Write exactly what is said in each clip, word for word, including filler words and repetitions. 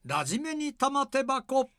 ラジメに玉手箱。 R。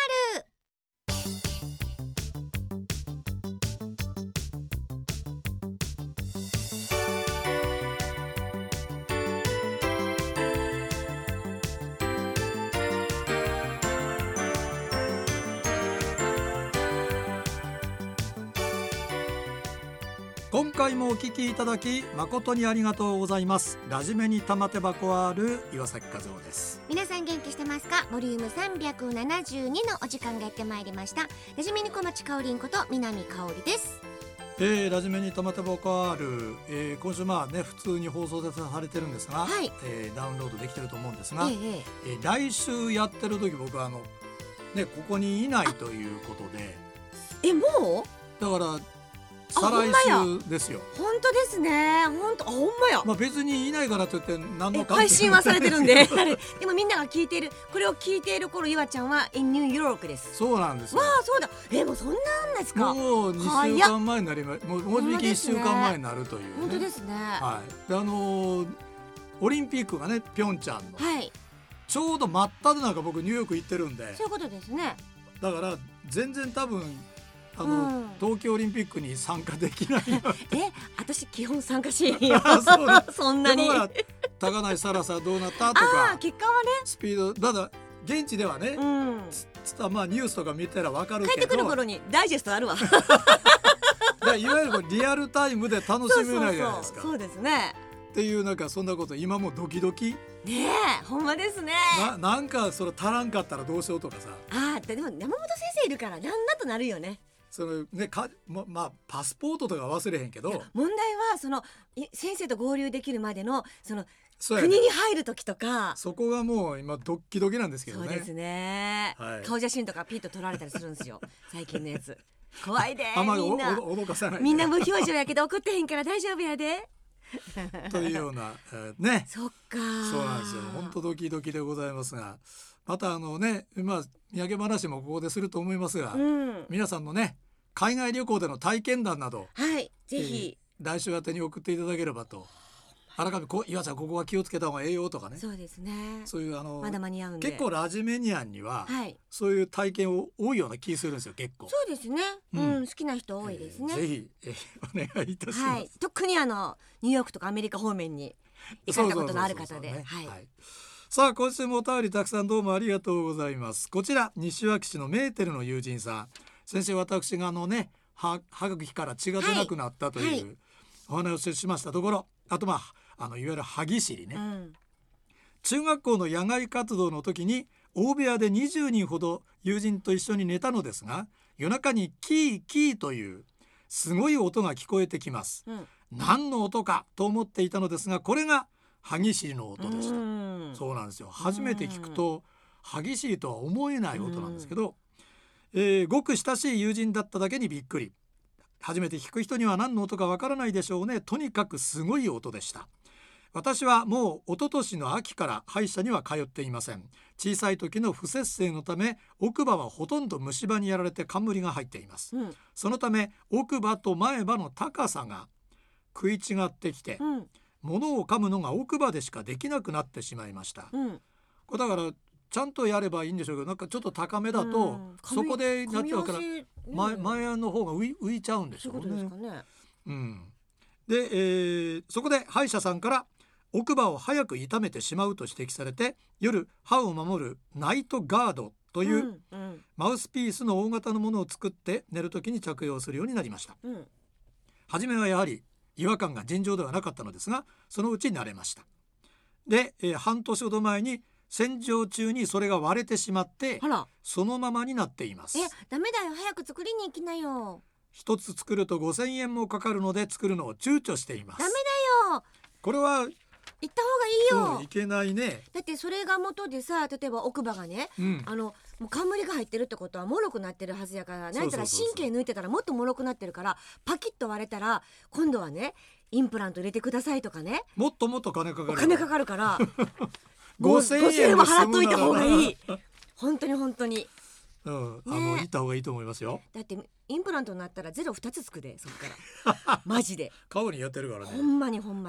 今回もお聞きいただき誠にありがとうございます。ラジメに玉手箱 R 岩崎和夫です。 皆さん元気してますか？ボリュームさんびゃくななじゅうにのお時間がやってまいりました。ラジメに小町かおりんこと南かおりです。 えー、ラジメに玉手箱 R、えー、今週まあね普通に放送でされてるんですが、 はいえー、ダウンロードできてると思うんですが、 えええー、来週やってる時僕はあのねここにいないということで、 えもうだからあ再来ほん週ですよ。 本当ですね。本当あほんまや、 まあ、別にいないからといって何のえ関係配信はされてるんででもみんなが聞いているこれを聞いている頃、岩ちゃんは in ニューヨークです。 そうなんですよ。 わあそうだ。えもうそんなんですか？ もうにしゅうかんまえになりまもうもうじきいっしゅうかんまえになるというね。 本当ですね。 はい、であのー、オリンピックがねピョンチャンの、 はい、 ちょうど真っ只中僕ニューヨーク行ってるんで、 そういうことですね。 だから全然多分あの、 うん、 東京オリンピックに参加できないよえ私基本参加しんよそうだそんなに。 だから高梨沙羅さんどうなったとあかあ結果はね、 スピードまだ現地ではね、 うんつつまあニュースとか見たら分かるけど、 帰ってくる頃にダイジェストあるわだからいわゆるこうリアルタイムで楽しめないじゃないですか。 そうそうそうそうですね。 っていうなんかそんなこと今もドキドキねえほんまですね。 な, なんかそれ足らんかったらどうしようとかさ、 ああでも山本先生いるからなんだとなるよね。 そのねかままあパスポートとか忘れへんけど、 問題はそのい先生と合流できるまでのそのそうやね国に入る時とか。 そこがもう今ドッキドキなんですけどね。 そうですね、 はい、 顔写真とかピッと撮られたりするんですよ最近のやつ。怖いであんまりおみんなお脅かさないでみんな無表情やけど怒ってへんから大丈夫やでというような、えー、ねそっかそうなんですよ。本当ドキドキでございますが、またあのねまあ土産話もここですると思いますが、 うん、 皆さんのね海外旅行での体験談などはいぜひ、 えー、来週宛てに送っていただければと。改めてこ岩ちゃんここは気をつけた方がええよとかね、 そうですね。 そういうあのまだ間に合うんで結構ラジメニアンには、 はい、 そういう体験を多いような気するんですよ結構。 そうですね、ううんん、好きな人多いですね、 えーぜひ、えー、お願いいたします、 はい、特にあのニューヨークとかアメリカ方面に行かれたことのある方で、はい、 さあ今週もお便りたくさんどうもありがとうございます。こちら西脇市のメーテルの友人さん、先生私があのねは歯茎から血が出なくなったという、 はいはい、 お話をしましたところ、あとまああのいわゆる歯ぎしりね、 うん、 中学校の野外活動の時に大部屋でにじゅうにんほど友人と一緒に寝たのですが、夜中にキーキーというすごい音が聞こえてきます、うん、何の音かと思っていたのですが、これが歯ぎしりの音でした。うそうなんですよ。初めて聞くと歯ぎしりとは思えない音なんですけど、えー、ごく親しい友人だっただけにびっくり。初めて聞く人には何の音かわからないでしょうね。とにかくすごい音でした。私はもう一昨年の秋から歯医者には通っていません。小さい時の不摂生のため奥歯はほとんど虫歯にやられて冠が入っています、うん、そのため奥歯と前歯の高さが食い違ってきて、うん、物を噛むのが奥歯でしかできなくなってしまいました、うん、これだからちゃんとやればいいんでしょうけど、なんかちょっと高めだと、うん、そこでなっちゃうから前、前歯の方が浮い、浮いちゃうんでしょうね。そういうことですかね、うん、で、えー、そこで歯医者さんから奥歯を早く痛めてしまうと指摘されて、夜歯を守るナイトガードという、うんうん、マウスピースの大型のものを作って寝るときに着用するようになりました、うん、初めはやはり違和感が尋常ではなかったのですが、そのうち慣れました。で、えー、半年ほど前に洗浄中にそれが割れてしまってそのままになっています。 え、ダメだよ、早く作りに行きなよ。 一つ作るとごせんえんもかかるので作るのを躊躇しています。 ダメだよ、 これは行った方がいいよ、 うん、いけないね。 だってそれが元でさ、例えば奥歯がね、うん、あのもう冠が入ってるってことはもろくなってるはずやから、なんたら神経抜いてたらもっともろくなってるから、パキッと割れたら今度はねインプラント入れてくださいとかね、 もっともっと金かかる、 お金かかるからごせんえんは払っといた方がいい本当に本当に、 うん、あの、ね、行った方がいいと思いますよ。 だってインプラントになったらゼロふたつつくで、そっからマジで顔にやってるからね、 ほんまにほんまに、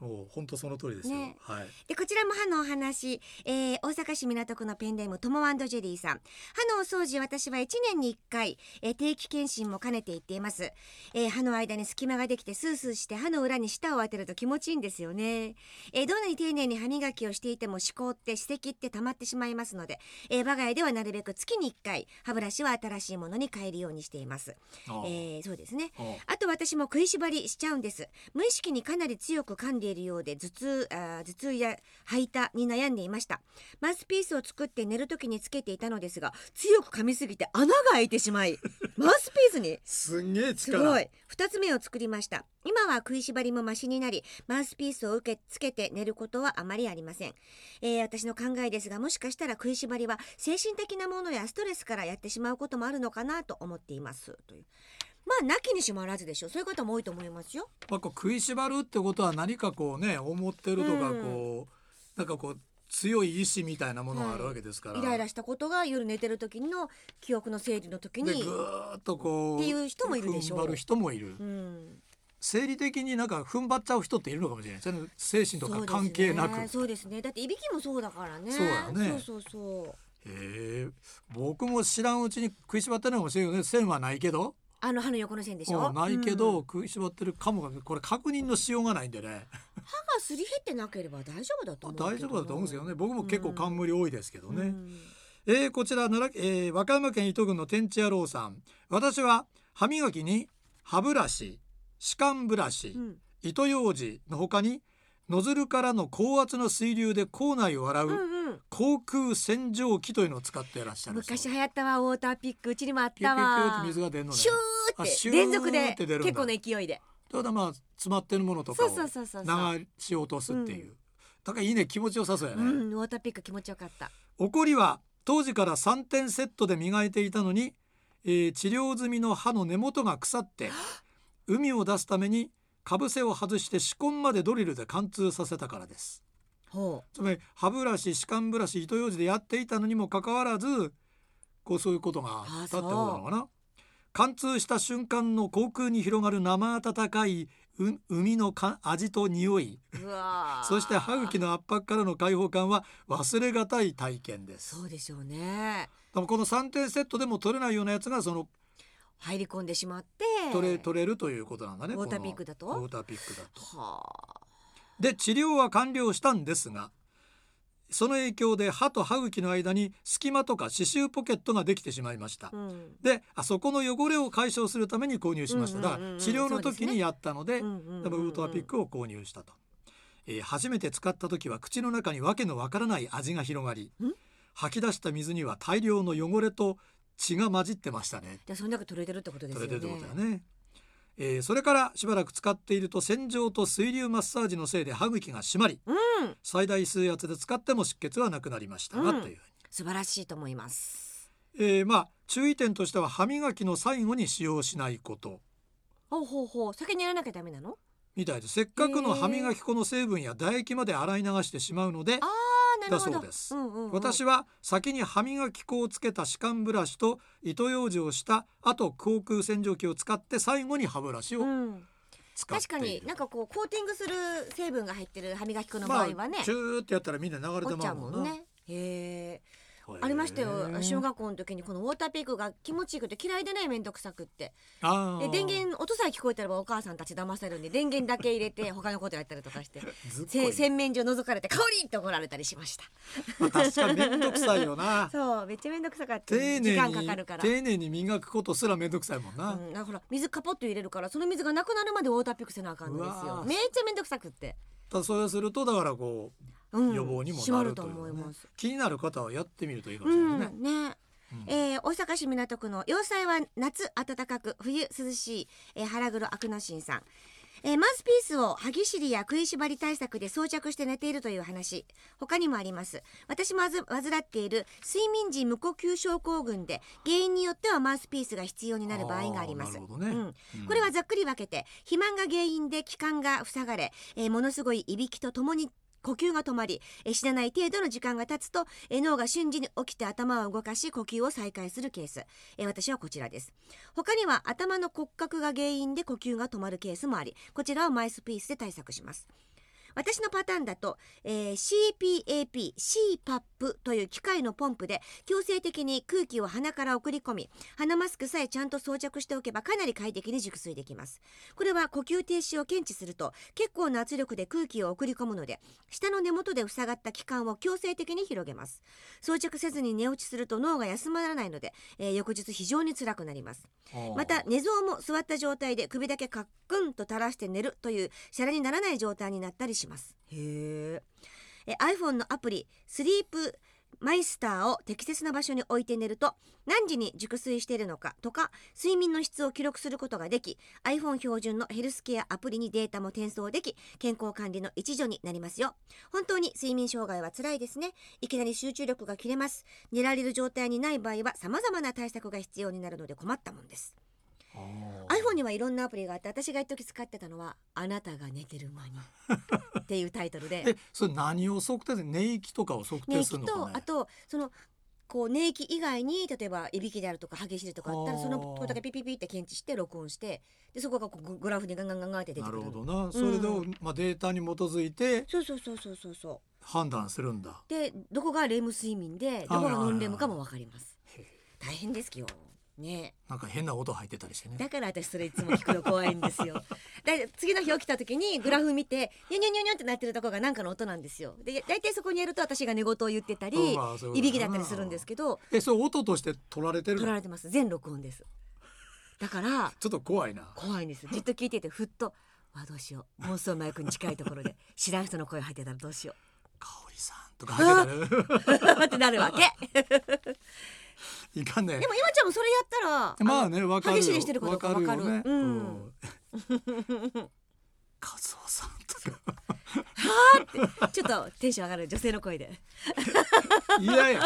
お本当その通りですよ、 ねはい、 でこちらも歯のお話、えー、大阪市港区のペンネームトモ&ジェリーさん。歯のお掃除、私はいちねんにいっかい、えー、定期検診も兼ねて行っています、えー、歯の間に隙間ができてスースーして歯の裏に舌を当てると気持ちいいんですよね、えー、どんなに丁寧に歯磨きをしていても歯垢って歯石って溜まってしまいますので、えー、我が家ではなるべく月にいっかい歯ブラシは新しいものに変えるようにしています、えー、そうですね。あと私も食いしばりしちゃうんです。無意識にかなり強く噛んでいるようで頭痛あ頭痛や吐いたに悩んでいました。マウスピースを作って寝る時につけていたのですが、強く噛みすぎて穴が開いてしまいマウスピースにすんげえ力、 すごいふたつめを作りました。今は食いしばりもマシになり、マウスピースを受けつけて寝ることはあまりありません、えー、私の考えですが、もしかしたら食いしばりは精神的なものやストレスからやってしまうこともあるのかなと思っていますという。まあなきにしもあらずでしょう。そういう方も多いと思いますよ。 まあ、こう食いしばるってことは何かこうね思ってるとかこう、 うん、 なんかこう強い意志みたいなものがあるわけですから、 はい、イライラしたことが夜寝てる時の記憶の整理の時にでぐーっとこうっていう人もいるでしょう。 踏ん張る人もいる、うん、生理的になんか踏ん張っちゃう人っているのかもしれない。精神とか関係なく。 そうですね。だっていびきもそうだからね。 そうだね。 そうそうそう。 へえ、僕も知らんうちに食いしばってるのかもしれないけどね。線はないけど。 あの歯の横の線でしょ。 ないけど、うん、食いしばってるかもがこれ確認のしようがないんでね。 歯がすり減ってなければ大丈夫だと思うけど。 大丈夫だと思うんですけどね。僕も結構冠多いですけどね。うん、えー、こちら奈良、えー、和歌山県糸郡の天地野郎さん。私は歯磨きに歯ブラシ、歯間ブラシ、うん、糸ようじの他にノズルからの高圧の水流で口内を洗う、うんうん、口腔洗浄機というのを使っていらっしゃる。 昔流行ったわ。ウォーターピック、うちにもあったわ。 ピュピュピュって水が出るのね。 シューって連続で結構な勢いで。 ただまあ詰まってるものとかを流し落とすっていう。だからいいね、気持ちよさそうやね。うん、 ウォーターピック気持ちよかった。 怒りは当時からさんてんセットで磨いていたのに、えー、治療済みの歯の根元が腐って海を出すためにかぶせを外して歯根までドリルで貫通させたからです。 ほう。 つまり歯ブラシ、歯間ブラシ、糸ようじでやっていたのにもかかわらず、こうそういうことがあったってことなのかな。貫通した瞬間の口腔に広がる生温かい海のか味と匂い、 うわそして歯茎の圧迫からの解放感は忘れがたい体験です。 そうでしょうね。 でもこのさんてんセットでも取れないようなやつがその入り込んでしまって取れ、取れるということなんだね。 ウォーターピックだと。 ウォーターピックだと。 はあ。 で治療は完了したんですが、その影響で歯と歯茎の間に隙間とか歯周ポケットができてしまいました、うん、であそこの汚れを解消するために購入しました。だから治療の時にやったので、ウォーターピックを購入したと、えー、初めて使った時は口の中にわけのわからない味が広がり、吐き出した水には大量の汚れと血が混じってましたね。 じゃあその中取れてるってことですよね。 取れてるってことだね。えー、それからしばらく使っていると洗浄と水流マッサージのせいで歯茎が締まり、うん、最大水圧で使っても湿気はなくなりましたが、うん、という素晴らしいと思います。 えー、まあ注意点としては歯磨きの最後に使用しないこと。 ほうほうほう。先にやらなきゃダメなのみたいです。せっかくの歯磨き粉の成分や唾液まで洗い流してしまうのでだそうです、うんうんうん、私は先に歯磨き粉をつけた歯間ブラシと糸ようじをしたあと口腔洗浄機を使って最後に歯ブラシを使っている、うん、確かになんかこうコーティングする成分が入ってる歯磨き粉の場合はね、まあ、 チューってやったらみんな流れてまうもんな。 もんね。へーありましたよ。小学校の時にこのウォーターピックが気持ちいいくて嫌いでね、めんどくさくって。で電源音さえ聞こえたらお母さんたち騙せるんで電源だけ入れて他のことやったりとかして洗面所覗かれて香りって怒られたりしました。 まあ、確かにめんどくさいよな。 そうめっちゃめんどくさかった。時間かかるから丁寧に磨くことすらめんどくさいもんな、 うん、だから水カポッと入れるからその水がなくなるまでウォーターピックせなあかんのですよ。めっちゃめんどくさくって。 ただそれをするとだからこう、うん、予防にもなるという、ね、 と思います。 気になる方はやってみるといいかもしれないね、 うん、ね、うん、えー、大阪市港区の要塞は夏暖かく冬涼しい、えー、腹黒悪の神さん、えー、マウスピースを歯ぎしりや食いしばり対策で装着して寝ているという話他にもあります。私も患っている睡眠時無呼吸症候群で原因によってはマウスピースが必要になる場合があります。これはざっくり分けて肥満が原因で気管が塞がれ、えー、ものすごいいびきとともに呼吸が止まり、え死なない程度の時間が経つとえ脳が瞬時に起きて頭を動かし呼吸を再開するケース、え私はこちらです。他には頭の骨格が原因で呼吸が止まるケースもあり、こちらはマウスピースで対策します。 私のパターンだと、えー、シーピーエーピー、シーパップ という機械のポンプで強制的に空気を鼻から送り込み、鼻マスクさえちゃんと装着しておけばかなり快適に熟睡できます。これは呼吸停止を検知すると結構な圧力で空気を送り込むので、下の根元で塞がった気管を強制的に広げます。装着せずに寝落ちすると脳が休まらないので、えー、翌日非常に辛くなります。また寝相も座った状態で首だけカックンと垂らして寝るというシャレにならない状態になったりします。へえ。 iPhone のアプリスリープマイスターを適切な場所に置いて寝ると、何時に熟睡しているのかとか睡眠の質を記録することができ、 iPhone 標準のヘルスケアアプリにデータも転送でき、健康管理の一助になりますよ。本当に睡眠障害は辛いですね。いきなり集中力が切れます。寝られる状態にない場合は様々な対策が必要になるので困ったもんです。iPhone にはいろんなアプリがあって、私が一時使ってたのはあなたが寝てる間にっていうタイトルでえ、それ何を測定する？寝息とかを測定するのかね。 寝息と、あとそのこう寝息以外に例えばいびきであるとか激しいとかあったら、そのとこだけピピピって検知して録音して、でそこがこうグラフにガンガンガンガンって出てくる。 なるほどな。それで、うん、まあ、データに基づいてそうそうそうそうそうそう判断するんだ。 でどこがレム睡眠でどこがノンレムかも分かります。大変ですよね。 なんか変な音入ってたりしてね。 だから私それいつも聞くの怖いんですよ。だ次の日起きた時にグラフ見てニュニュニュニュってなってるところが何かの音なんですよ。で大体そこにやると私が寝言を言ってたり、うん、まあ、いびきだったりするんですけど、 え、それ音として取られてるの？ 取られてます。全録音です。だからちょっと怖いな。 怖いんです。じっと聞いててふっとあ、どうしよう、妄想マイクに近いところで知らん人の声入ってたらどうしよう、 香織さんとか入ってたらってなるわけいかんね。 でも今ちゃんもそれやったら、 まあね、わかるよ。 激しいしてることかわかる。 わかるよね。 うん。 カズオさんとかはあってちょっとテンション上がる女性の声で。 いやいや。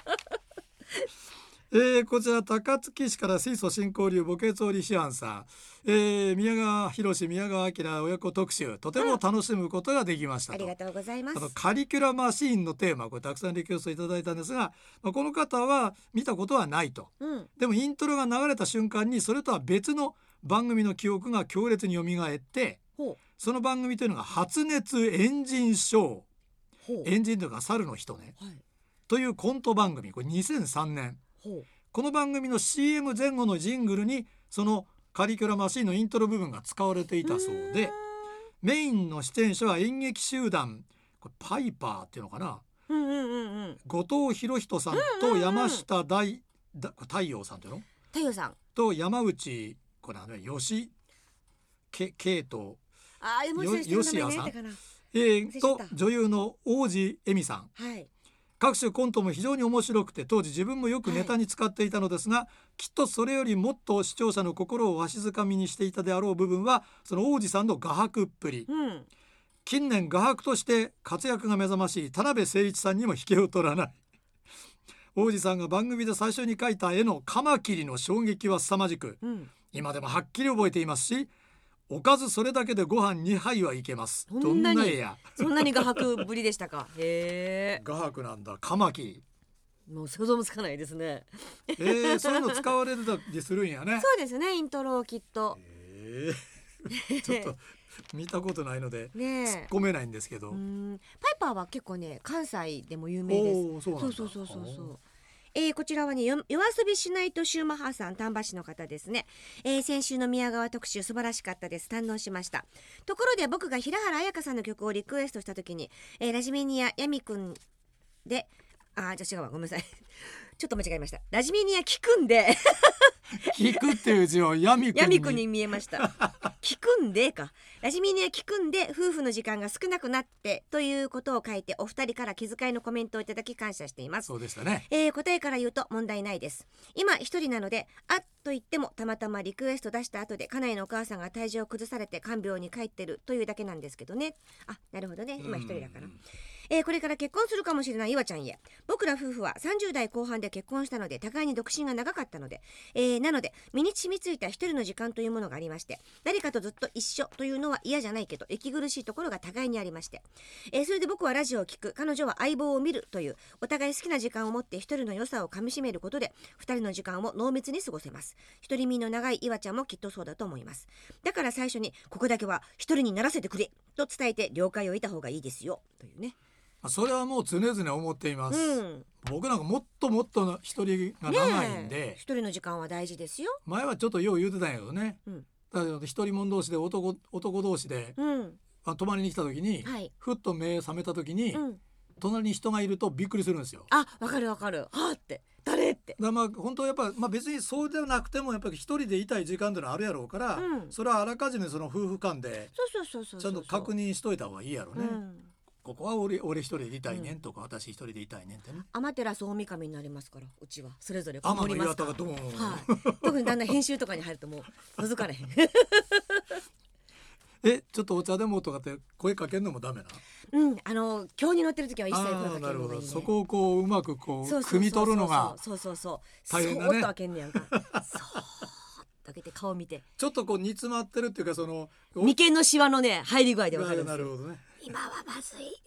えー、こちら高槻市から水素新交流墓穴織師庵さん、えー、宮川博宮川明親子特集、とても楽しむことができましたと、 うん、ありがとうございます。 あのカリキュラマシーンのテーマ、これたくさんリクエストいただいたんですが、まあ、この方は見たことはないと、うん、でもイントロが流れた瞬間にそれとは別の番組の記憶が強烈によみがえって、その番組というのが発熱エンジンショー、エンジンというか猿の人ね、はい、というコント番組、これにせんさんねん、この番組の シーエム 前後のジングルにそのカリキュラマシーンのイントロ部分が使われていたそうで、メインの出演者は演劇集団、これパイパーっていうのかな、うんうんうんうん、後藤博人さんと山下大、うんうん、太陽さんっていうの太陽さんと山内これはね吉圭とあ吉谷さん、えー、と女優の王子恵美さん、はい、各種コントも非常に面白くて、当時自分もよくネタに使っていたのですが、はい、きっとそれよりもっと視聴者の心をわしづかみにしていたであろう部分はその王子さんの画伯っぷり、うん、近年画伯として活躍が目覚ましい田辺誠一さんにも引けを取らない王子さんが番組で最初に描いた絵のカマキリの衝撃は凄まじく、うん、今でもはっきり覚えていますし、おかずそれだけでご飯にはいはいけます。 どんな絵やそんなに画伯ぶりでしたか。へー、画伯なんだ。カマキリもう想像もつかないですね。 えー、そういうの使われてたりするんやね。 そうですね、イントロをきっと、 えー、ちょっと見たことないので突っ込めないんですけど、 うん、パイパーは結構ね関西でも有名です。そうそうそうそうそう。えー、こちらはね、夜遊びしないとシューマハーさん、丹波市の方ですね、えー、先週の宮川特集素晴らしかったです。堪能しました。ところで僕が平原綾香さんの曲をリクエストした時に、えー、ラジメニアヤミくんであじゃあ違うわ、ごめんなさいちょっと間違えました。ラジメニア聞くんで聞くっていう字をヤミくんにヤミくんに見えました聞くんでか、ラジメニア聞くんで夫婦の時間が少なくなってということを書いて、お二人から気遣いのコメントをいただき感謝しています。 そうでしたね、 えー、答えから言うと問題ないです。今一人なので、あっと言ってもたまたまリクエスト出した後で家内のお母さんが体調を崩されて看病に帰ってるというだけなんですけどね。あ、なるほどね、今一人だから。 えー、これから結婚するかもしれない岩ちゃんへ。僕ら夫婦はさんじゅう代後半で結婚したので、互いに独身が長かったので、えー、なので身に染みついた一人の時間というものがありまして、誰かとずっと一緒というのは嫌じゃないけど息苦しいところが互いにありまして、えー、それで僕はラジオを聞く、彼女は相棒を見るというお互い好きな時間を持って一人の良さをかみしめることで二人の時間を濃密に過ごせます。一人身の長い岩ちゃんもきっとそうだと思います。だから最初にここだけは一人にならせてくれと伝えて了解を得た方がいいですよというね。 それはもう常々思っています、うん、僕なんかもっともっと一人が長いんで、 一人の時間は大事ですよ。 前はちょっとよう言うてたんやけどね、うん、だけど一人者同士で 男, 男同士で、うん、泊まりに来た時に、はい、ふっと目覚めた時に、うん、隣に人がいるとびっくりするんですよ。 あ、わかるわかる。はーって誰ってだ、まあ、本当やっぱ、まあ、別にそうではなくてもやっぱり一人でいたい時間というのはあるやろうから、うん、それはあらかじめその夫婦間でちゃんと確認しといた方がいいやろね、うん、ここは 俺, 俺一人でいたいねんとか、うん、私一人でいたいねんってね。 天照大神になりますから、うちはそれぞれこもりますから、 はい、 特にだんだん編集とかに入るともう覗かれへんえ、ちょっとお茶でもとかって声かけるのもダメな。 うん、あの今日に乗ってる時は一切声かけるのがいいね。 そこをこううまくこう汲み取るのがそうそうそう大変だね。 そーっと開けんねやんかそうっと開けて顔見てちょっとこう煮詰まってるっていうか、その眉間のシワのね入り具合で分かるんですよ。 なるほどね。 今はまずい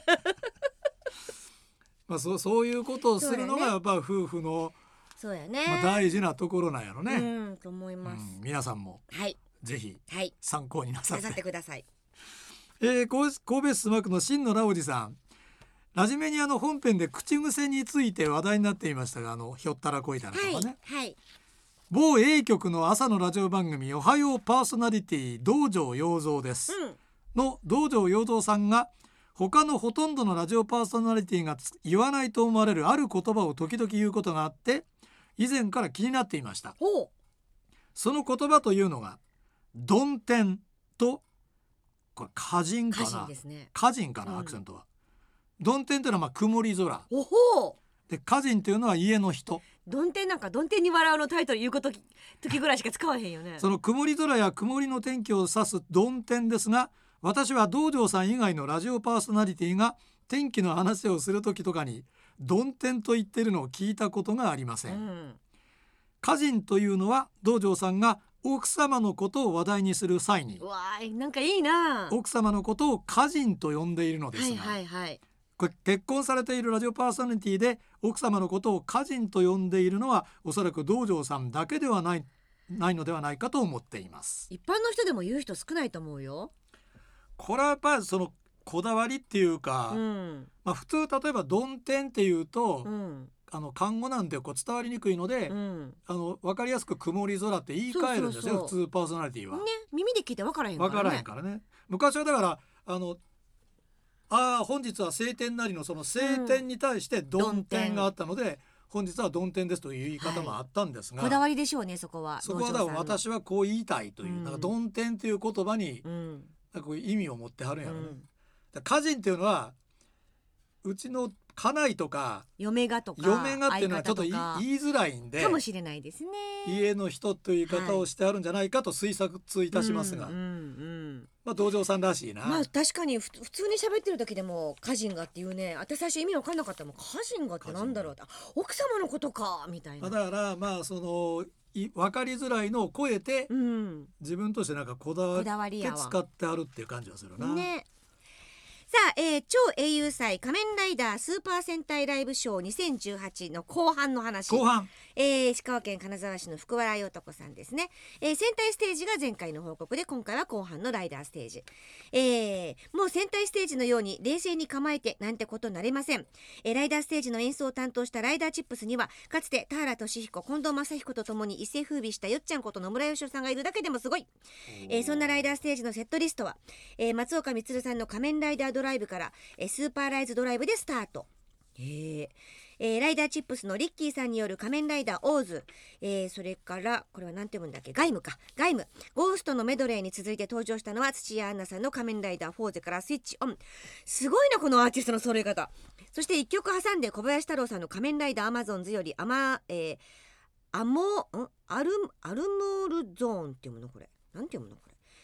まあ、そ, そういうことをするのがやっぱ夫婦のそうやね、 まあ、大事なところなんやろね。 うんと思います、 うん、皆さんも、はい、ぜひ参考になさって、 はい、なさってください。 えー、神戸市須磨区の真野直司さん、ラジメニアの本編で口癖について話題になっていましたが、あのひょったらこいたらとかね、はいはい、某 A 局の朝のラジオ番組おはようパーソナリティ道場洋蔵です、うん、の道場洋蔵さんが他のほとんどのラジオパーソナリティが言わないと思われるある言葉を時々言うことがあって、以前から気になっていました。その言葉というのが曇天と、これ歌人かな、歌人ですね。歌人かな、アクセントは。曇天というのはまあ曇り空おほで、歌人というのは家の人。 曇天なんか曇天に笑うのタイトル言うこと時ぐらいしか使わへんよねその曇り空や曇りの天気を指す曇天ですが、私は道場さん以外のラジオパーソナリティが天気の話をする時とかに曇天と言っているのを聞いたことがありません、うん、歌人というのは道場さんが奥様のことを話題にする際に、 うわー、なんかいいな、 奥様のことを歌人と呼んでいるのですが、はいはいはい、これ結婚されているラジオパーソナリティで奥様のことを歌人と呼んでいるのはおそらく道場さんだけではない、ないのではないかと思っています。 一般の人でも言う人少ないと思うよ。 これはやっぱりそのこだわりっていうか、うんまあ、普通例えば曇天っていうと、うん、あの漢語なんてこう伝わりにくいので、うん、あの分かりやすく曇り空って言い換えるんですよ。そうそうそう、普通パーソナリティは、ね、 耳で聞いて分からへんからね。 分からへんからね。昔はだからあのあ本日は晴天なりのその晴天に対して曇天があったので、うん、本日は曇天ですという言い方もあったんですが、 はい、こだわりでしょうね、そこは。 そこはだから私はこう言いたいという、うん、なんか曇天という言葉に、うんなんかこういう意味を持ってはるんやろね、うん、だ歌人っていうのはうちの家内とか嫁がとか嫁がっていうのはちょっと言いづらいんでかもしれないですね。 家の人という言い方をしてあるんじゃないかと推察いたしますが、はいうんうんうんまあ、道場さんらしいな。 まあ確かに普通に喋ってる時でも歌人がっていうね、私最初意味分かんなかったもん。歌人がってなんだろうって、奥様のことかみたいな。 だからまあその分かりづらいのを超えて、うん、自分としてなんかこだわって使ってあるっていう感じはするな、ね。 さあ、えー、超英雄祭仮面ライダースーパー戦隊ライブショーにせんじゅうはちの後半の話。 後半、 えー、石川県金沢市の福笑い男さんですね、えー、戦隊ステージが前回の報告で、今回は後半のライダーステージ、えー、もう戦隊ステージのように冷静に構えてなんてことなれません、えー、ライダーステージの演奏を担当したライダーチップスにはかつて田原俊彦、近藤正彦とともに一世風靡したよっちゃんこと野村義雄さんがいるだけでもすごい、えー、そんなライダーステージのセットリストは、えー、松岡充さんの仮面ライダードライブからえー、スーパーライズドライブでスタート。えーえー、ライダーチップスのリッキーさんによる仮面ライダーオーズ、えー、それからこれは何て読むんだっけ、ガイムかガイムゴーストのメドレーに続いて登場したのは土屋アンナさんの仮面ライダーフォーゼからスイッチオン。すごいなこのアーティストの揃え方。そしていっきょく挟んで小林太郎さんの仮面ライダーアマゾンズよりアマ、えー、アモんアルアルモールゾーンって読むのこれ、なんて読むのこれ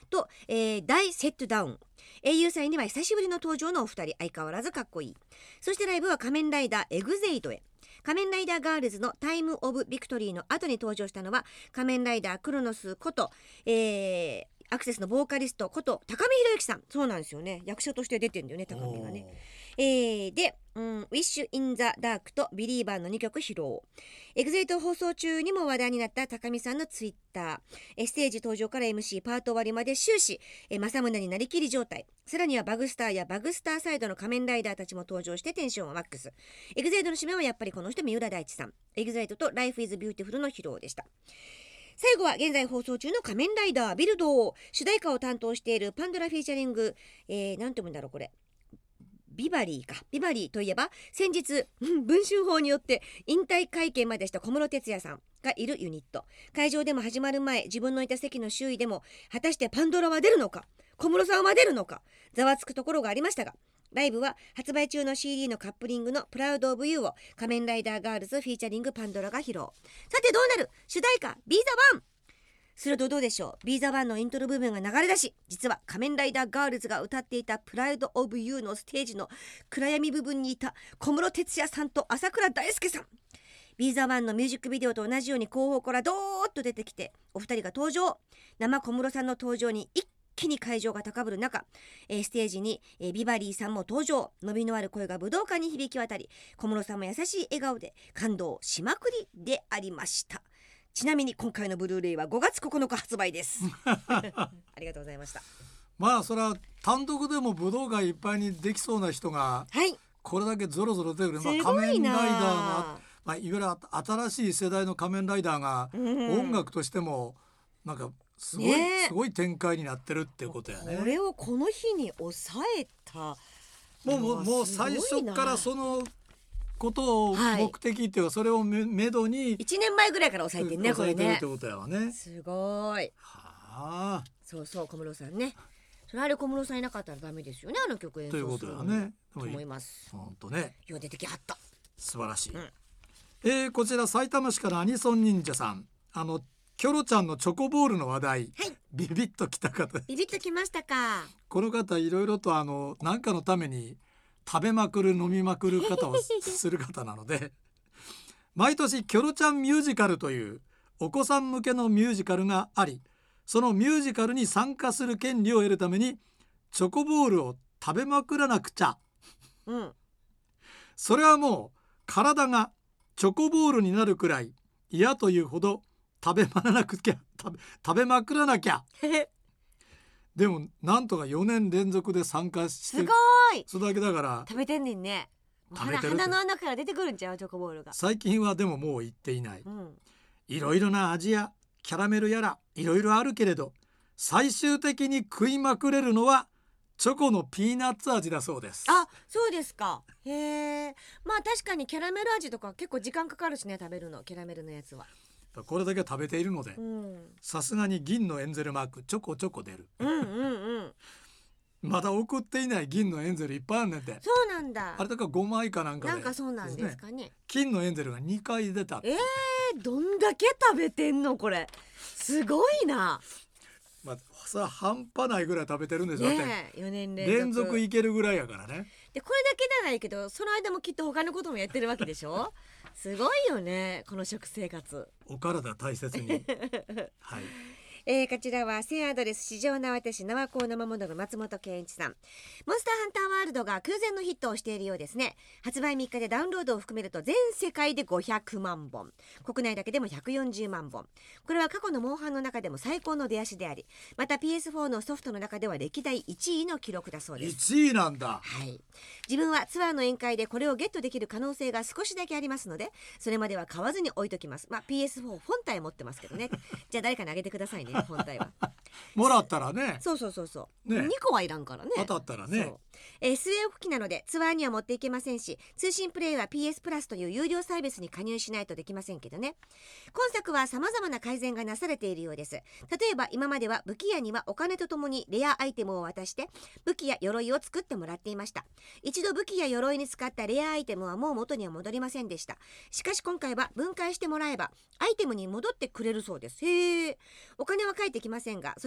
と、えー、大セットダウン。英雄祭には久しぶりの登場のお二人、相変わらずかっこいい。そしてライブは仮面ライダーエグゼイドへ。仮面ライダーガールズのタイムオブビクトリーの後に登場したのは仮面ライダークロノスこと、えー、アクセスのボーカリストこと高見博之さん。そうなんですよね、役者として出てるんだよね、高見がね。えー、で、うん、ウィッシュ・イン・ザ・ダークとビリーバーのにきょく披露。エグゼイト放送中にも話題になった高見さんのツイッター。ステージ登場から エムシー パート終わりまで終始正宗になりきり状態。さらにはバグスターやバグスターサイドの仮面ライダーたちも登場してテンションはマックス。エグゼイトの締めはやっぱりこの人、三浦大知さん。エグゼイトと Life is Beautiful の披露でした。最後は現在放送中の仮面ライダービルド。主題歌を担当しているパンドラフィーチャリング、えー、なんて読むんだろうこれ、ビバリーか。ビバリーといえば先日文春法によって引退会見までした小室哲哉さんがいるユニット。会場でも始まる前、自分のいた席の周囲でも果たしてパンドラは出るのか、小室さんは出るのか、ざわつくところがありましたが、ライブは発売中の シーディー のカップリングのプラウドオブユーを仮面ライダーガールズフィーチャリングパンドラが披露。さてどうなる、主題歌 Be the One。するとどうでしょう。 Be the One のイントロ部分が流れ出し、実は仮面ライダーガールズが歌っていたプライドオブユーのステージの暗闇部分にいた小室哲哉さんと朝倉大輔さん。 Be the One のミュージックビデオと同じように後方からドーッと出てきてお二人が登場。生小室さんの登場に一気に会場が高ぶる中、えー、ステージに、えー、ビバリーさんも登場。伸びのある声が武道館に響き渡り、小室さんも優しい笑顔で感動しまくりでありました。ちなみに今回のブルーレイはごがつここのか発売ですありがとうございました。 まあそれは単独でも武道館いっぱいにできそうな人がこれだけゾロゾロ出てくる、まあ、仮面ライダーの、まあ、いわゆる新しい世代の仮面ライダーが音楽としてもなんかすごい、ね、すごい展開になってるっていうことやね。 これをこの日に抑えたもうもうもう最初からそのことを目的っていうか、はい、それをめめどにいちねんまえぐらいから抑えてんね、これね。 ってことやわね。 すごい。 はあ。 そうそう、小室さんね。それあれ小室さんいなかったらダメですよね、あの曲演奏するの。 ということやね。 と思います。 本当ね。 よう出てきはった。 素晴らしい。うん、えー、こちら埼玉市からアニソン忍者さん。あのキョロちゃんのチョコボールの話題。はい、ビビッときた方。 ビビッときましたか。 この方いろいろとあの何かのために。食べまくる飲みまくる方をする方なので毎年キョロちゃんミュージカルというお子さん向けのミュージカルがあり、そのミュージカルに参加する権利を得るためにチョコボールを食べまくらなくちゃ、うん、それはもう体がチョコボールになるくらい嫌というほど食べまらなくちゃ食べ、食べまくらなきゃでもなんとかよねん連続で参加してすごい。 それだけだから食べてんねんね。鼻の穴から出てくるんちゃう、チョコボールが。 最近はでももう行っていない、うん、いろいろな味やキャラメルやらいろいろあるけれど最終的に食いまくれるのはチョコのピーナッツ味だそうです。 あ、そうですか。へえ。まあ確かにキャラメル味とか結構時間かかるしね、食べるの。キャラメルのやつはこれだけ食べているのでさすがに銀のエンゼルマークちょこちょこ出る。うんうんうん。まだ送っていない銀のエンゼルいっぱいあるねんて。 そうなんだ。 あれだからごまいかなんかで、 なんかそうなんですかね。 金のエンゼルがにかい出た。 えー、どんだけ食べてんのこれ。すごいな。 まあさ半端ないぐらい食べてるんですよね。よねん連続連続いけるぐらいやからね。 でこれだけじゃないけどその間もきっと他のこともやってるわけでしょすごいよね、この食生活。 お体大切にはい。 えー、こちらはセアドレス市場なわてしなわこう生ものの松本健一さん。モンスターハンターワールドが空前のヒットをしているようですね。発売みっかでダウンロードを含めると全世界でごひゃくまんぼん、国内だけでもひゃくよんじゅうまんぼん。これは過去のモンハンの中でも最高の出足であり、また ピーエスフォー のソフトの中では歴代いちいの記録だそうです。 いちいなんだ。 はい。自分はツアーの宴会でこれをゲットできる可能性が少しだけありますので、それまでは買わずに置いときます。まあ ピーエスフォー 本体持ってますけどねじゃあ誰かにあげてくださいね、本体はもらったらね。 そうそうそうそう、ね、にこはいらんからね。 当たったらね。 えー、据え置き機なのでツアーには持っていけませんし、通信プレイは ピーエス プラスという有料サービスに加入しないとできませんけどね。今作は様々な改善がなされているようです。例えば今までは武器屋にはお金とともにレアアイテムを渡して武器や鎧を作ってもらっていました。一度武器や鎧に使ったレアアイテムはもう元には戻りませんでした。しかし今回は分解してもらえばアイテムに戻ってくれるそうです。へー。お金は返ってきませんが、そ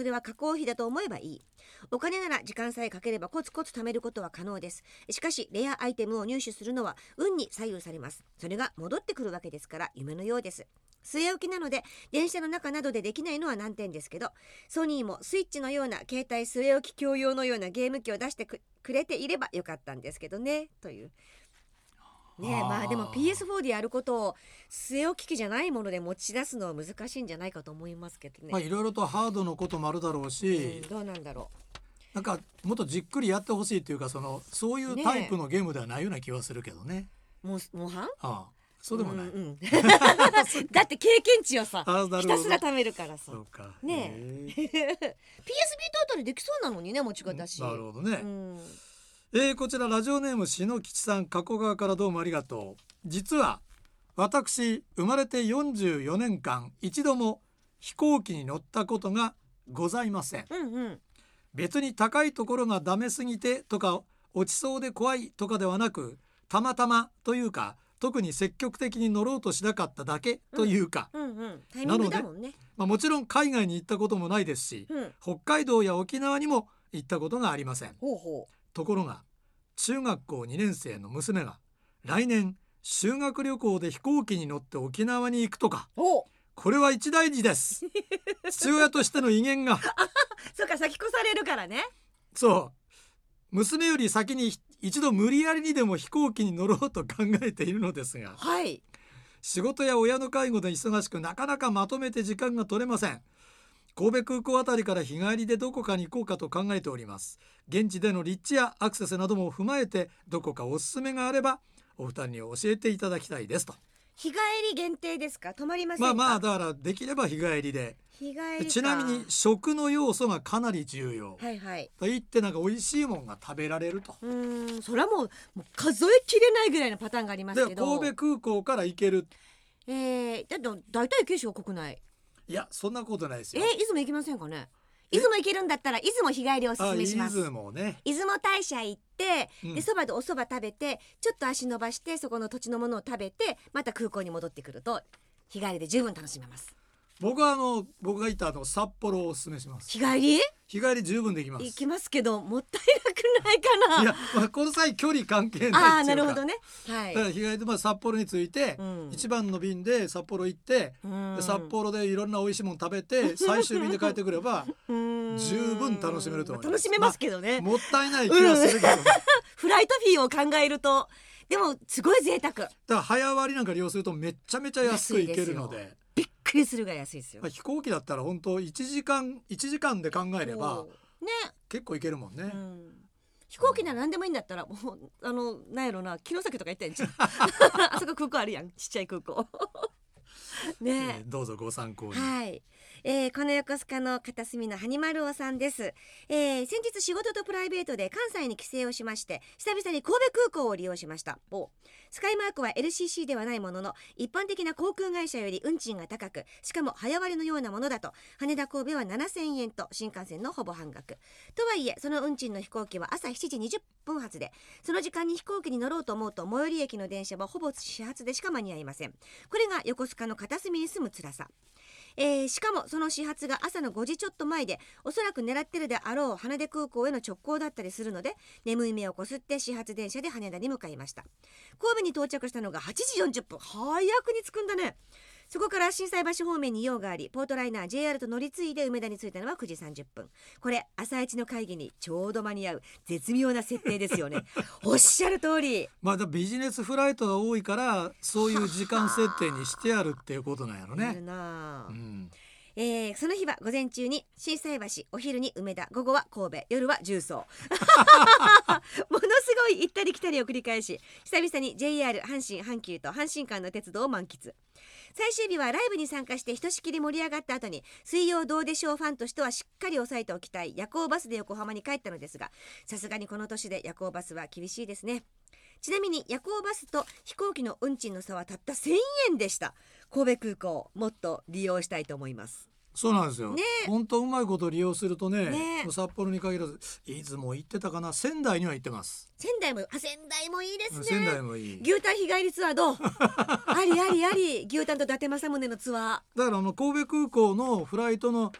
それは加工費だと思えばいい。お金なら時間さえかければコツコツ貯めることは可能です。しかしレアアイテムを入手するのは運に左右されます。それが戻ってくるわけですから夢のようです。据え置きなので電車の中などでできないのは難点ですけど、ソニーもスイッチのような携帯据え置き共用のようなゲーム機を出して く, くれていればよかったんですけどね、というね。えまあでも ピーエスフォー でやることを据え置き機じゃないもので持ち出すのは難しいんじゃないかと思いますけどね。 まあいろいろとハードのこともあるだろうし、 うん、どうなんだろう。 なんかもっとじっくりやってほしいというか、そのそういうタイプのゲームではないような気はするけどね。 もう模範？ ああ、そうでもない、 うんうん、だって経験値をさひたすら貯めるからさ。 そうかねえピーエスビー トあたりできそうなのにね、持ち方し。 なるほどね、 うん、 えー、こちらラジオネーム篠吉さん、加古川からどうもありがとう。実は私生まれてよんじゅうよねんかん一度も飛行機に乗ったことがございません、 うんうん、 別に高いところがダメすぎてとか落ちそうで怖いとかではなく、たまたまというか特に積極的に乗ろうとしなかっただけというか、 うんうんうん、タイミングだもんね。 なので、まあ、もちろん海外に行ったこともないですし、 うん、 北海道や沖縄にも行ったことがありません。 ほうほう。 ところが中学校にねん生の娘が来年修学旅行で飛行機に乗って沖縄に行くとか、これは一大事です父親としての威厳がそうか、先越されるからね。 そう娘より先に一度無理やりにでも飛行機に乗ろうと考えているのですが、 はい、 仕事や親の介護で忙しくなかなかまとめて時間が取れません。神戸空港あたりから日帰りでどこかに行こうかと考えております。現地での立地やアクセスなども踏まえてどこかおすすめがあればお二人に教えていただきたいですと。 日帰り限定ですか？泊まりませんか？ まあまあだからできれば日帰りで。 日帰りか。 ちなみに食の要素がかなり重要。 はいはい。 と言ってなんか美味しいもんが食べられると。 うーん、それはもう、もう数えきれないぐらいのパターンがありますけど。 で神戸空港から行ける。 えー、だって大体九州は国内。 いやそんなことないですよ。 えー、出雲行きませんかね？出雲行けるんだったら出雲日帰りをおすすめします。 出雲ね。 出雲大社行って、 うん、 でそばでおそば食べてちょっと足伸ばしてそこの土地のものを食べてまた空港に戻ってくると日帰りで十分楽しめます。 僕はあの僕が行ったあの札幌をおすすめします。 日帰り？ 日帰り十分できます。 行きますけどもったいなくないかな。 いや、まあ、この際距離関係ないっていうか。 ああ、なるほどね。はい。 だから日帰りでまあ札幌に着いて、うん、一番の便で札幌行って、うん、で札幌でいろんな美味しいもの食べて最終便で帰ってくれば十分楽しめると思います。 楽しめますけどね、 まあ、もったいない気がするけど、ね、 フライトフィーを考えるとでもすごい贅沢だから早割なんか利用するとめちゃめちゃ安く行けるのでびっくりするが安いですよ。 まあ、飛行機だったら本当いちじかんいちじかんで考えれば、ね、結構行けるもんね、うん、 飛行機なら何でもいいんだったらもうあのなんやろな城崎とか行ったんちゃうあそこ空港あるやん、ちっちゃい空港ね、 えー、どうぞご参考に。 はい、えー、この横須賀の片隅のハニマルオさんです、えー、先日仕事とプライベートで関西に帰省をしまして久々に神戸空港を利用しました。スカイマークは エルシーシー ではないものの一般的な航空会社より運賃が高く、しかも早割のようなものだと羽田神戸はななせんえんと新幹線のほぼ半額とはいえ、その運賃の飛行機は朝しちじにじゅっぷん発でその時間に飛行機に乗ろうと思うと最寄り駅の電車はほぼ始発でしか間に合いません。これが横須賀の片隅に住む辛さ。えー、しかもその始発が朝のごじちょっと前でおそらく狙ってるであろう羽田空港への直行だったりするので眠い目をこすって始発電車で羽田に向かいました。神戸に到着したのがはちじよんじゅっぷん、早くに着くんだね。そこから心斎橋方面に用がありポートライナー ジェイアール と乗り継いで梅田に着いたのはくじさんじゅっぷん。これ朝一の会議にちょうど間に合う絶妙な設定ですよねおっしゃる通り、 まあ、ビジネスフライトが多いからそういう時間設定にしてあるっていうことなんやろね。 なるな、うんえー、その日は午前中に心斎橋、お昼に梅田、午後は神戸、夜は重曹ものすごい行ったり来たりを繰り返し久々に ジェイアール 阪神阪急と阪神間の鉄道を満喫。最終日はライブに参加してひとしきり盛り上がった後に水曜どうでしょうファンとしてはしっかり抑えておきたい夜行バスで横浜に帰ったのですが、さすがにこの年で夜行バスは厳しいですね。ちなみに夜行バスと飛行機の運賃の差はたったせんえんでした。神戸空港もっと利用したいと思います。 そうなんですよ、ね、本当うまいこと利用すると ね, ね札幌に限らず出雲行ってたかな、仙台には行ってます。 仙台もあ仙台もいいですね。 仙台もいい。 牛タン日帰りツアーどうありありあり牛タンと伊達政宗のツアーだからあの神戸空港のフライトの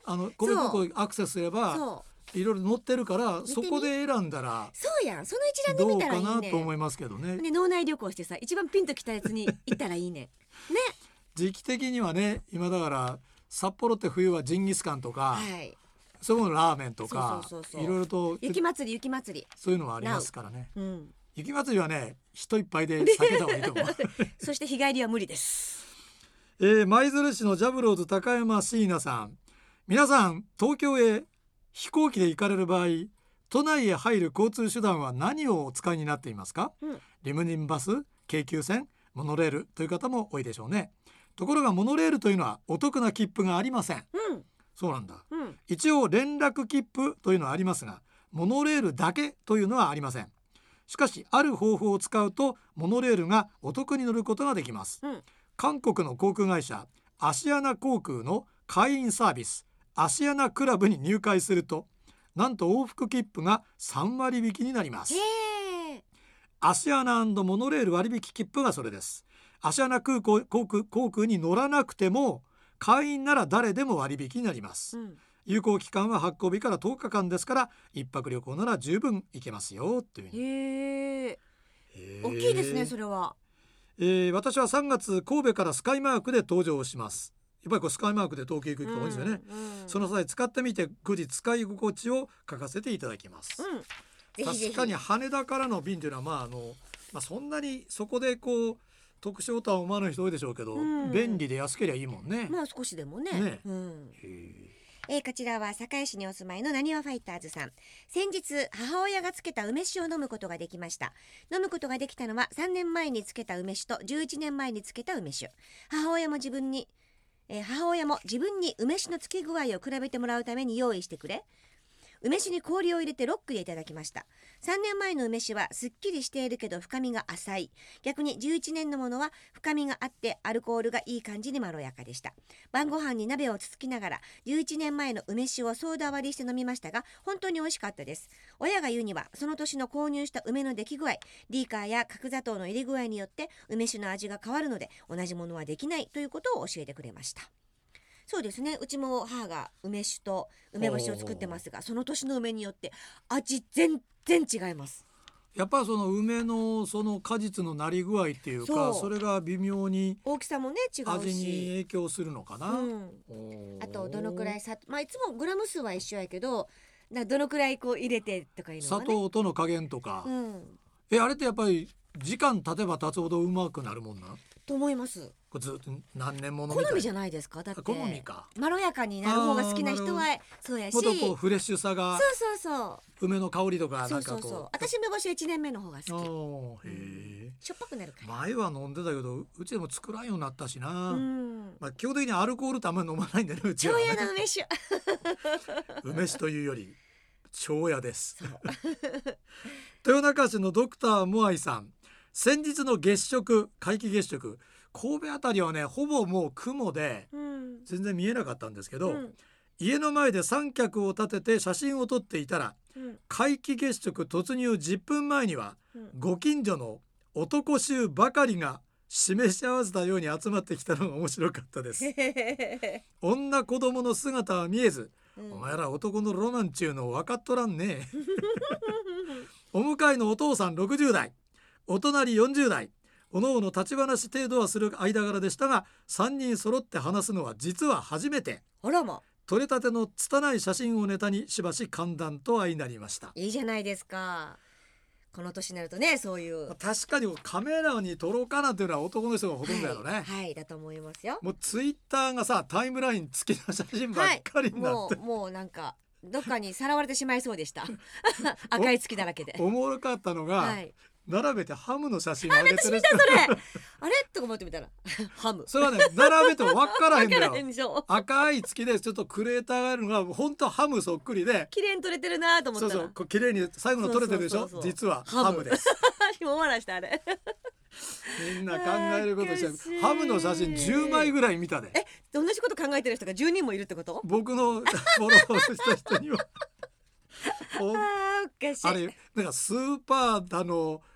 あの個別空港アクセスすればいろいろ載ってるからそこで選んだらそうやん、その一覧で見たらいいね。 どうかなと思いますけどね。 ね、脳内旅行してさ一番ピンときたやつに行ったらいいね。ね。 時期的にはね今だから札幌って冬はジンギスカンとか、はい、そういうのラーメンとかいろいろと雪祭り雪祭りそういうのはありますからね、うん、雪祭りはね人いっぱいで避けた方がいいと思う。 そして日帰りは無理です。 えー、舞鶴市のジャブローズ高山椎名さん、皆さん東京へ飛行機で行かれる場合都内へ入る交通手段は何をお使いになっていますか、うん、リムジンバス、京急線、モノレールという方も多いでしょうね。ところがモノレールというのはお得な切符がありません、うん、そうなんだ、うん、一応連絡切符というのはありますがモノレールだけというのはありません。しかしある方法を使うとモノレールがお得に乗ることができます、うん、韓国の航空会社アシアナ航空の会員サービスアシアナクラブに入会するとなんと往復切符がさんわり引きになります。アシアナ&モノレール割引切符がそれです。アシアナ空港航空、航空に乗らなくても会員なら誰でも割引になります、うん、有効期間は発行日からとおかかんですから一泊旅行なら十分行けますよという。 へー、大きいですねそれは。 えー、私はさんがつ神戸からスカイマークで登場します。やっぱりこうスカイマークで東京行く人多いですよね、うんうん、その際使ってみて後日使い心地を書かせていただきます、うん、ぜひぜひ。確かに羽田からの便というのはまああの、まあ、そんなにそこでこう特徴とは思わない人多いでしょうけど、うん、便利で安ければいいもんね。 まあ少しでも ね, ね、うん、えー、こちらは堺市にお住まいのなにわファイターズさん。先日母親がつけた梅酒を飲むことができました。飲むことができたのはさんねんまえにつけた梅酒とじゅういちねんまえにつけた梅酒。母親も自分に、えー、母親も自分に梅酒のつき具合を比べてもらうために用意してくれ、梅酒に氷を入れてロックでいただきました。さんねんまえの梅酒はすっきりしているけど深みが浅い。逆にじゅういちねんのものは深みがあってアルコールがいい感じにまろやかでした。晩ご飯に鍋をつつきながらじゅういちねんまえの梅酒をソーダ割りして飲みましたが本当に美味しかったです。親が言うにはその年の購入した梅の出来具合、リーカーや角砂糖の入れ具合によって梅酒の味が変わるので同じものはできないということを教えてくれました。そうですね、うちも母が梅酒と梅干しを作ってますがその年の梅によって味全然違います。 やっぱりその梅のその果実のなり具合っていうか そ, それが微妙に大きさもね違うし味に影響するのかな、うん、 あとどのくらいさ、まあ、いつもグラム数は一緒やけどどのくらいこう入れてとかいうのはね、 砂糖との加減とか、うん、えあれってやっぱり時間経てば経つほどうまくなるもんなと思います。 ずっと何年ものみたい好みじゃないですか。だって好みかまろやかになる方が好きな人はそうやし、 もっとこうフレッシュさがそうそうそう梅の香りとかなんかこうそうそうそう、私梅干しはいちねんめの方が好き。 へえ、 しょっぱくなるから。 前は飲んでたけどうちでも作らんようになったしな、うんまあ、基本的にアルコールってあんまり飲まないんだよねうちはね。 超屋の梅酒梅酒というより超屋です豊中市のドクターモアイさん、先日の月食皆既月食神戸あたりはねほぼもう雲で全然見えなかったんですけど、うん、家の前で三脚を立てて写真を撮っていたら、うん、皆既月食突入じゅっぷんまえには、うん、ご近所の男衆ばかりが示し合わせたように集まってきたのが面白かったです女子供の姿は見えず、うん、お前ら男のロマンちゅうの分かっとらんねお迎えのお父さんろくじゅうだい、お隣よんじゅうだい、おのおの立ち話程度はする間柄でしたがさんにん揃って話すのは実は初めて。 あらま、 撮れたての拙い写真をネタにしばし歓談と相なりました。 いいじゃないですか、この年になるとねそういう、 確かにカメラに撮ろうかなっていうのは男の人がほとんどやろね。はい、 はい、だと思いますよ。 もうツイッターがさタイムライン付きの写真ばっかりになって、 はい、もうもうなんかどっかにさらわれてしまいそうでした赤い月だらけで。 おもろかったのが、はい、並べてハムの写真を上げてる人、それあれとか思ってみたらハム、 それはね並べても分からへんのよ赤い月でちょっとクレーターがあるのが本当ハムそっくりで綺麗に撮れてるなと思ったら、 そうそう綺麗に最後の撮れてるでしょ、そうそうそうそう、実はハムですもう笑したあれみんな考えることしてハムの写真じゅうまいぐらい見たで。 え同じこと考えてる人がじゅうにんもいるってこと？ 僕のフォローした人にはあおかしい、 あれなんかスーパーだの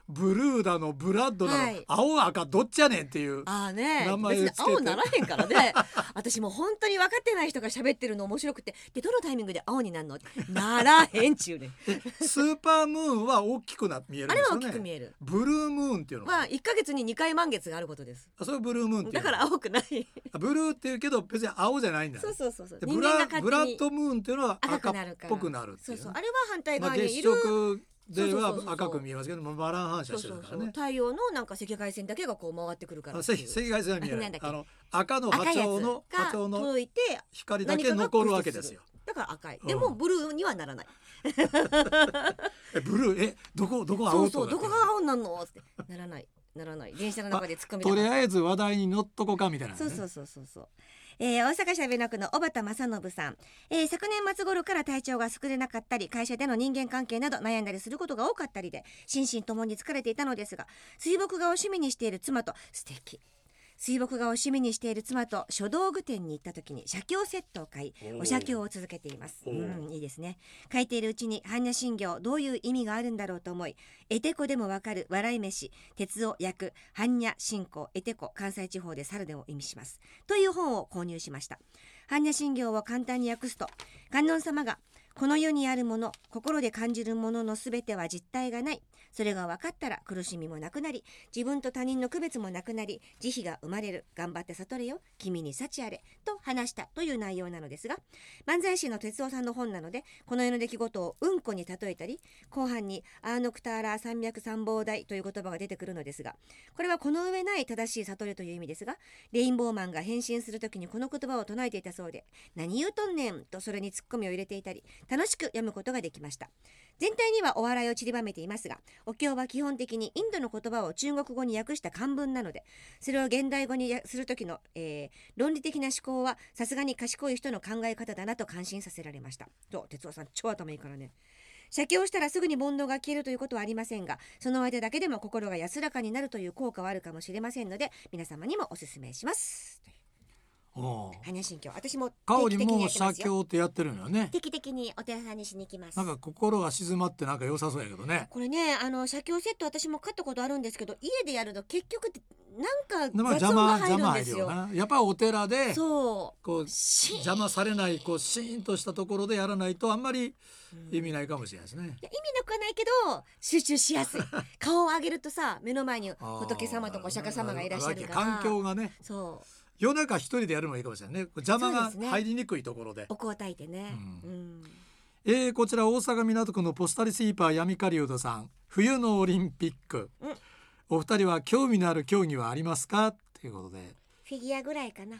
ブルーだのブラッドだの、はい、青赤どっちやねんっていうあ、ね、 名前別に青ならへんからね私もう本当に分かってない人が喋ってるの面白くて、でどのタイミングで青になるのならへんちゅうねんスーパームーンは大きくな見えるんですよね。 あれは大きく見える。 ブルームーンっていうのは、 まあ、いっかげつににかい満月があることです。 あ、それブルームーンっていうだから青くないブルーっていうけど別に青じゃないんだ、ね、 そうそうそうそう。 ブラ、ブラッドムーンっていうのは赤っぽくなるっていう、 そうそう、あれは反対側にいる、 まあ、月食では赤く見えますけども、バラン反射してるからね。そうそうそう、 太陽のなんか赤外線だけがこう回ってくるから。 赤外線は見えない。あの赤の波長の波長の光だけ残るわけですよ。 だから赤い。でもブルーにはならないえ、ブルー、え、どこどこ青とか、 そうそう、どこが青なのってならないならない。電車の中で突っ込みとりあえず話題に乗っとこかみたいな、ね、 そうそうそうそうそう。えー、大阪市阿倍野区の小畑正信さん、えー、昨年末頃から体調が優れなかったり、会社での人間関係など悩んだりすることが多かったりで、心身ともに疲れていたのですが、水墨画を趣味にしている妻と素敵水墨画を趣味にしている妻と書道具店に行った時に写経セットを買い、お写経を続けています。うん、いいですね。書いているうちに般若心経、どういう意味があるんだろうと思い、絵手こでもわかる笑い飯、鉄を焼く般若心経絵手こ、関西地方で猿でを意味しますという本を購入しました。般若心経を簡単に訳すと、観音様がこの世にあるもの、心で感じるもののすべては実体がない。それが分かったら苦しみもなくなり、自分と他人の区別もなくなり、慈悲が生まれる。頑張って悟れよ、君に幸あれと話したという内容なのですが、漫才師の哲夫さんの本なので、この世の出来事をうんこに例えたり、後半にアーノクターラー山脈三宝台という言葉が出てくるのですが、これはこの上ない正しい悟れという意味ですが、レインボーマンが変身するときにこの言葉を唱えていたそうで、何言うとんねんとそれにツッコミを入れていたり、楽しく読むことができました。全体にはお笑いを散りばめていますが、お経は基本的にインドの言葉を中国語に訳した漢文なので、それを現代語にする時の、えー、論理的な思考はさすがに賢い人の考え方だなと感心させられました。と、哲夫さん超頭いいからね。写経をしたらすぐに煩悩が消えるということはありませんが、その間だけでも心が安らかになるという効果はあるかもしれませんので、皆様にもお勧めします。般若心経、私も定期的にやってますよ。 写経ってやってるのよね。 定期的にお寺さんにしに行きます。 なんか心が静まってなんか良さそうやけどね。 これね、あの写経セット私も買ったことあるんですけど、家でやると結局なんか雑音が入るんですよ。 邪魔、邪魔入るよな。やっぱお寺でそうこう邪魔されない、こうシーンとしたところでやらないとあんまり意味ないかもしれないですね。うん、意味なくはないけど集中しやすい。顔を上げるとさ、目の前に仏様とお釈迦様がいらっしゃるから、 環境がね。 そう。 夜中一人でやるのもいいかもしれないね。邪魔が入りにくいところで。 お香を焚いてね。 うんうん、えー、こちら大阪港区のポスタリスイーパー闇狩人さん、冬のオリンピック、うん、お二人は興味のある競技はありますかということで。 フィギュアぐらいかな。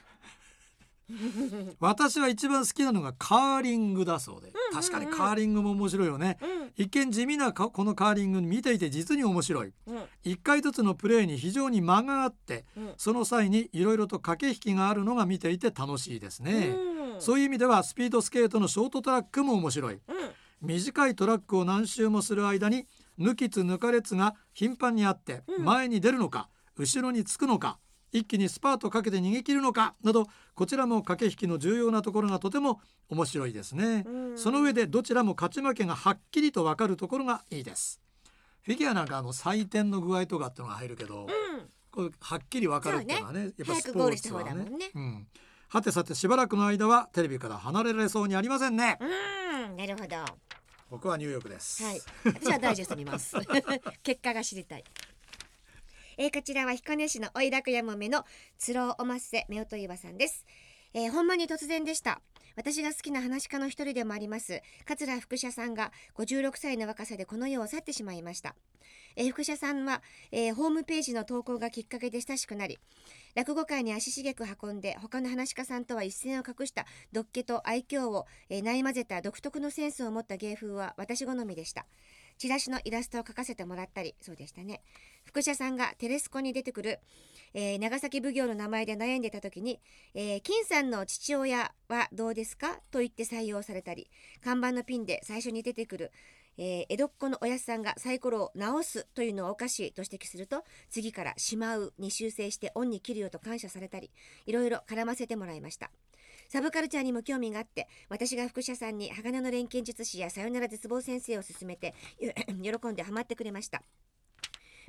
私は一番好きなのがカーリングだそうで、うんうんうん、確かにカーリングも面白いよね、うん、一見地味なこのカーリング見ていて実に面白い、うん、いっかいずつのプレーに非常に間があって、うん、その際にいろいろと駆け引きがあるのが見ていて楽しいですね、うん、そういう意味ではスピードスケートのショートトラックも面白い、うん、短いトラックを何周もする間に抜きつ抜かれつが頻繁にあって、うん、前に出るのか後ろにつくのか、一気にスパートかけて逃げ切るのかなど、こちらも駆け引きの重要なところがとても面白いですね。その上でどちらも勝ち負けがはっきりと分かるところがいいです。フィギュアなんかあの採点の具合とかっていうのが入るけど、うん、これはっきり分かるっていうのは ね, ねやっぱスポーツはね、ね、うん、はてさてしばらくの間はテレビから離れられそうにありませんね。 うん、なるほど。 僕はニューヨークです。 はい、私はダイジェスト見ます結果が知りたい。えー、こちらは彦根市のおいらくやもめのつろうおまっせめおと岩さんです。えー、ほんまに突然でした。私が好きな話し家の一人でもあります桂福社さんがごじゅうろくさいの若さでこの世を去ってしまいました。えー、福社さんは、えー、ホームページの投稿がきっかけで親しくなり、落語界に足しげく運んで他の話し家さんとは一線を画したどっけと愛嬌を、えー、ない混ぜた独特のセンスを持った芸風は私好みでした。チラシのイラストを描かせてもらったり、そうでしたね。福社さんがテレスコに出てくる、えー、長崎奉行の名前で悩んでた時に、えー、金さんの父親はどうですかと言って採用されたり、看板のピンで最初に出てくる、えー、江戸っ子のおやっさんがサイコロを直すというのはおかしいと指摘すると、次からしまうに修正して恩に切るよと感謝されたり、いろいろ絡ませてもらいました。サブカルチャーにも興味があって、私が福社さんに鋼の錬金術師やさよなら絶望先生を勧めて喜んでハマってくれました。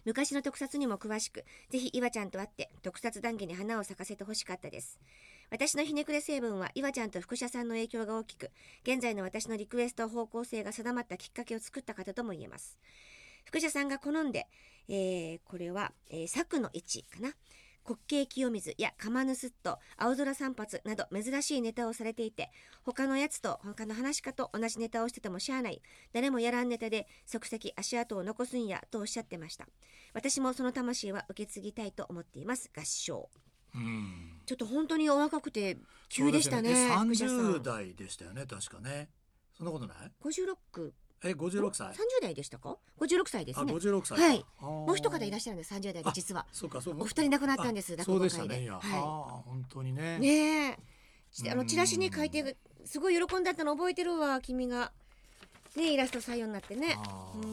昔の特撮にも詳しく、ぜひ岩ちゃんと会って特撮談義に花を咲かせてほしかったです。私のひねくれ成分は岩ちゃんと福社さんの影響が大きく、現在の私のリクエスト方向性が定まったきっかけを作った方とも言えます。福社さんが好んで、えー、これは、えー、作の位置かな、滑稽清水やカマヌスット、青空散髪など珍しいネタをされていて、他のやつと他の話し家と同じネタをしててもしゃあない、誰もやらんネタで即席足跡を残すんやとおっしゃってました。私もその魂は受け継ぎたいと思っています。合唱。うん、ちょっと本当にお若くて急でしたね。 さんじゅう代でしたよね、確かね。そんなことない？ ごじゅうろくえ、ごじゅうろくさい？ さんじゅう代でしたか？ごじゅうろくさいですね。 あ、ごじゅうろくさい。 はい。もう一方いらっしゃるんです、さんじゅう代で実は。 そうか、そう。 お二人亡くなったんです。 そうでしたね。いや、はい、あ、本当にね。 ねえ。あのチラシに書いてすごい喜んだったの覚えてるわ、君が。ね、イラスト採用になってね。うん。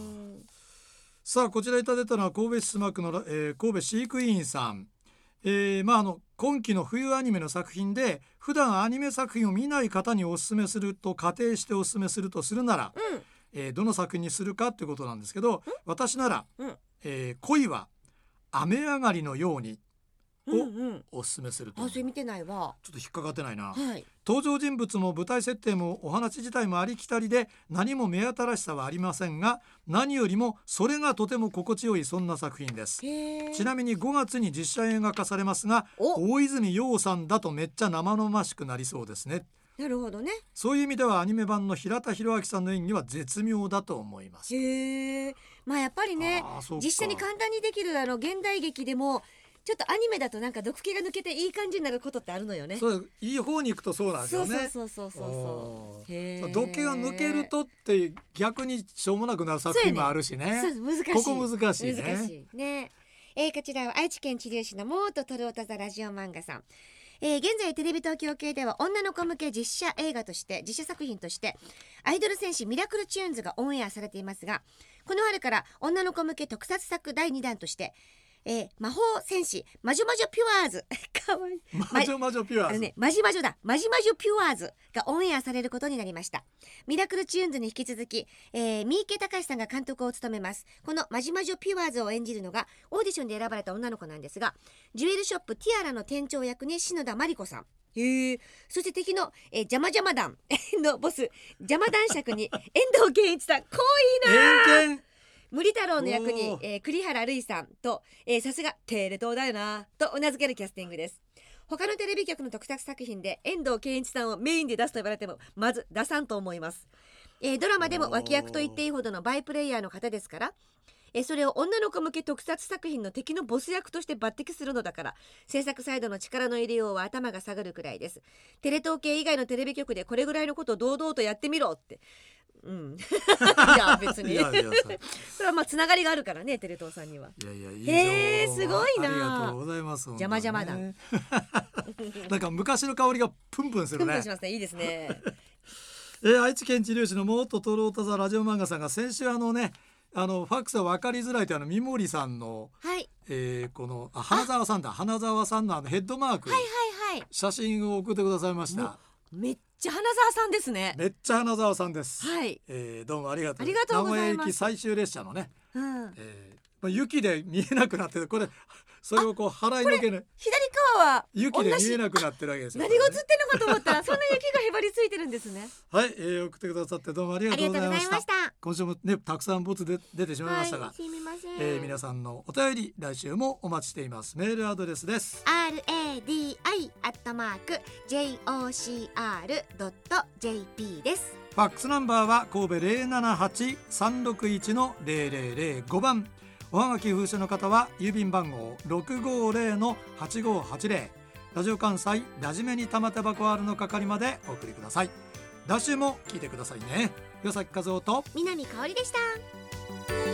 さあ、こちらいただいたのは神戸市須磨区の、えー、神戸飼育員さん。えー、まああの今期の冬アニメの作品で普段アニメ作品を見ない方におすすめすると仮定しておすすめするとするなら、うん、えー、どの作品にするかということなんですけど、私なら、うん、えー、恋は雨上がりのようにをおすすめすると、 うんうん、あ、それ見てないわ。 ちょっと引っかかってないな、 はい、 登場人物も舞台設定もお話自体もありきたりで何も目新しさはありませんが、何よりもそれがとても心地よい、そんな作品です。ちなみにごがつに実写映画化されますが、大泉洋さんだとめっちゃ生々しくなりそうですね。 なるほどね。 そういう意味ではアニメ版の平田博明さんの演技は絶妙だと思います。 へー、まあやっぱりね、実写に簡単にできるあの現代劇でもちょっとアニメだとなんか毒気が抜けていい感じになることってあるのよね。 そう、いい方に行くとそうなんですよね。 そうそうそうそうそう。へー、 毒気が抜けるとって逆にしょうもなくなる作品もあるしね。 そうね、そう、難しい。 ここ難しいね。 難しいね。えー、こちらは愛知県知立市の元トルオタザラジオ漫画さん。えー、現在テレビ東京系では女の子向け実写映画として実写作品としてアイドル戦士ミラクルチューンズがオンエアされていますが、この春から女の子向け特撮作だいにだんとしてえー、魔法戦士魔女魔女ピュアーズかわいい魔女魔女ピュアーズ、 あのね、マジ魔女だマジ魔女ピュアーズがオンエアされることになりました。ミラクルチューンズに引き続き、えー、三池隆さんが監督を務めます。このマジ魔女ピュアーズを演じるのがオーディションで選ばれた女の子なんですが、ジュエルショップティアラの店長役に篠田真理子さん、へー、そして敵の、えー、ジャマジャマ団のボスジャマ男爵に遠藤憲一さん、かわいいな。 遠見森太郎の役に、えー、栗原類さんと、えー、さすがテレ東だよなとうなずけるキャスティングです。他のテレビ局の特撮作品で遠藤憲一さんをメインで出すと言われてもまず出さんと思います。えー、ドラマでも脇役と言っていいほどのバイプレイヤーの方ですから、えー、それを女の子向け特撮作品の敵のボス役として抜擢するのだから、制作サイドの力の入れようは頭が下がるくらいです。テレ東系以外のテレビ局でこれぐらいのことを堂々とやってみろって、うん、いや別にいやいやそれはまあつながりがあるからね、テレ東さんには。 いやいや、いいへー、すごいな。 ありがとうございます。 邪魔邪魔だなんか昔の香りがプンプンするね。 プンプンしますね。いいですね。 えー、愛知県知立市の元トロータザラジオ漫画さんが先週あのね、あのファックスは分かりづらいというあの三森さんの、 はい、 えー、このあ花澤さんだ花澤さんのあのヘッドマーク、 はいはいはい、 写真を送ってくださいました。 めっちゃ花澤さんですね。 めっちゃ花澤さんです。 はい、 えー、どうもありがとう。 ありがとうございます。 名古屋駅最終列車のね、 うん、 えーまあ、雪で見えなくなってる、これそれをこう払い抜けない、 左側は雪で見えなくなってるわけですよ。 何が映ってるのかと思ったらそんな雪がへばりついてるんですね。 はい、えー、送ってくださってどうもありがとうございました。 した。 今週もねたくさんボツで出てしまいましたが、 はい、すみません。 えー、皆さんのお便り来週もお待ちしています。メールアドレスですアールエーディーアイ アットマーク ジェイオーシーアール ドット ジェーピー です。 ファックスナンバーは神戸 ゼロななはち さんろくいち のゼロゼロゼロごばん。おはがき封書の方は郵便番号 ろくごゼロのはちごはちゼロ、 ラジオ関西ラジメに玉手箱あるの係までお送りください。来週も聞いてくださいね。岩崎和夫と南香織でした。